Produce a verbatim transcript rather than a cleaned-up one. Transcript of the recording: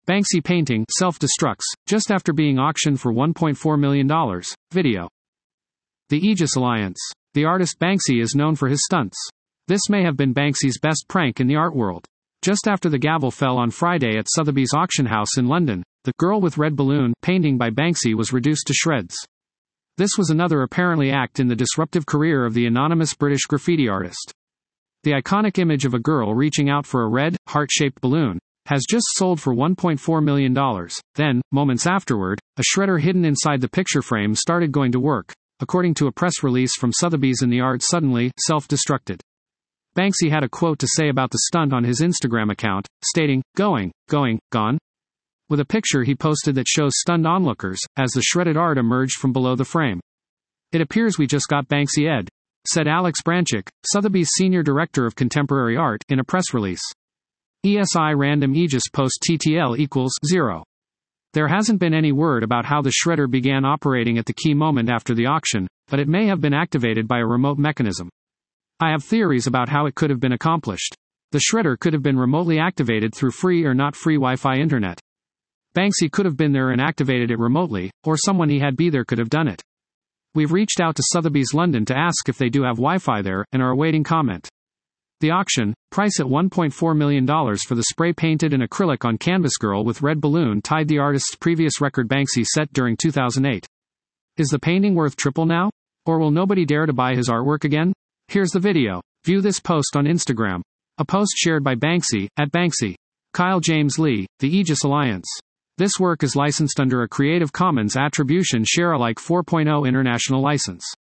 Banksy painting self-destructs, just after being auctioned for one point four million dollars. Video. The Aegis Alliance. The artist Banksy is known for his stunts. This may have been Banksy's best prank in the art world. Just after the gavel fell on Friday at Sotheby's auction house in London, the Girl with Red Balloon painting by Banksy was reduced to shreds. This was another apparently act in the disruptive career of the anonymous British graffiti artist. The iconic image of a girl reaching out for a red, heart-shaped balloon has just sold for one point four million dollars. Then, moments afterward, a shredder hidden inside the picture frame started going to work. According to a press release from Sotheby's, and the art suddenly self-destructed. Banksy had a quote to say about the stunt on his Instagram account, stating, "Going, going, gone?" with a picture he posted that shows stunned onlookers, as the shredded art emerged from below the frame. "It appears we just got Banksy Ed," said Alex Branchik, Sotheby's senior director of contemporary art, in a press release. E S I random Aegis post T T L equals zero. There hasn't been any word about how the shredder began operating at the key moment after the auction, but it may have been activated by a remote mechanism. I have theories about how it could have been accomplished. The shredder could have been remotely activated through free or not free Wi-Fi internet. Banksy could have been there and activated it remotely, or someone he had be there could have done it. We've reached out to Sotheby's London to ask if they do have Wi-Fi there, and are awaiting comment. The auction, price at one point four million dollars for the spray-painted and acrylic on canvas Girl with Red Balloon, tied the artist's previous record Banksy set during two thousand eight. Is the painting worth triple now? Or will nobody dare to buy his artwork again? Here's the video. View this post on Instagram. A post shared by Banksy, at Banksy. Kyle James Lee, The Aegis Alliance. This work is licensed under a Creative Commons Attribution Share Alike four point oh international license.